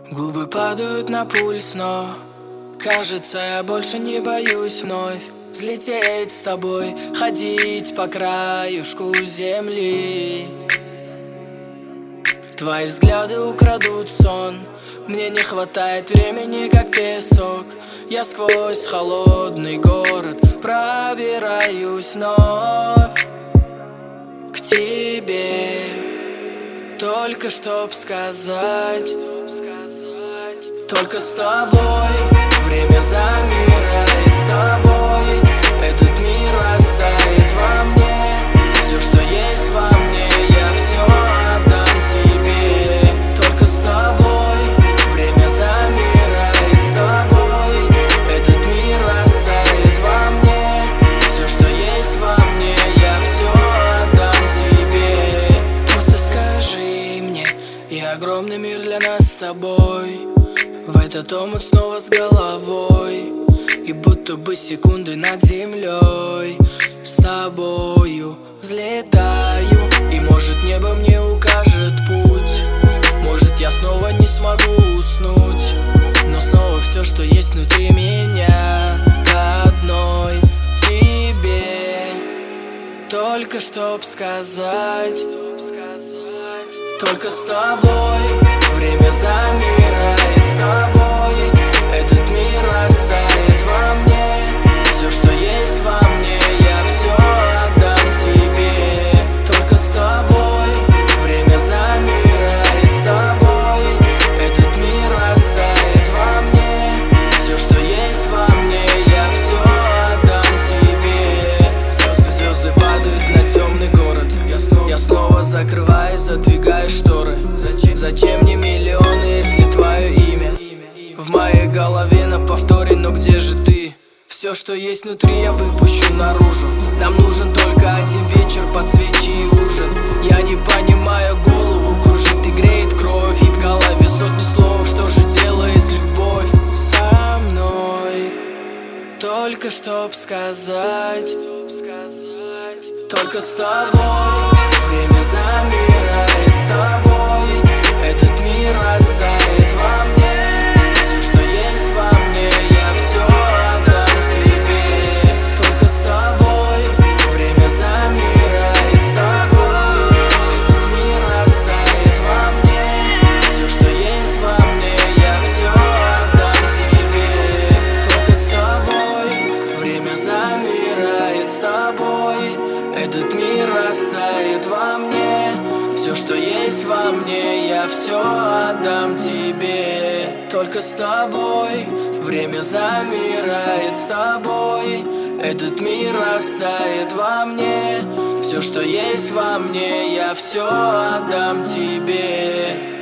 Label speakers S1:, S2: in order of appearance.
S1: Губы падают на пульс, но кажется, я больше не боюсь вновь взлететь с тобой, ходить по краюшку земли. Твои взгляды украдут сон, мне не хватает времени, как песок. Я сквозь холодный город пробираюсь вновь к тебе, только чтоб сказать, только с тобой время замирает, с тобой этот мир растает во мне. Все, что есть во мне, я все отдам тебе. Только с тобой время замирает, с тобой этот мир растает во мне. Все, что есть во мне, я все отдам тебе. Просто скажи мне, и огромный мир для нас с тобой. В этот омут снова с головой, и будто бы секунды над землей. С тобою взлетаю, и может небо мне укажет путь. Может я снова не смогу уснуть, но снова все, что есть внутри меня, к одной тебе. Только чтоб сказать, только с тобой время замирает, с тобой этот мир растает во мне. Все, что есть во мне, я все отдам тебе. Только с тобой время замирает, с тобой этот мир растает во мне. Все, что есть во мне, я все отдам тебе. Звезды падают на темный город, я снова закрываю, задвигаю шторы. Зачем мне миллионы, если твое имя в моей голове на повторе? Но где же ты? Все, что есть внутри, я выпущу наружу. Нам нужен только один вечер под свечи и ужин. Я не понимаю, голову кружит и греет кровь, и в голове сотни слов. Что же делает любовь со мной? Только чтоб сказать, только с тобой время замирает, с тобой этот мир растает во мне. Все, что есть во мне, я все отдам тебе. Только с тобой время замирает, с тобой этот мир растает во мне. Все, что есть во мне, я все отдам тебе. Только с тобой время замирает, с тобой этот мир растает во мне. Все, что есть во мне, я все отдам тебе. Только с тобой время замирает, с тобой этот мир растает во мне. Все, что есть во мне, я все отдам тебе.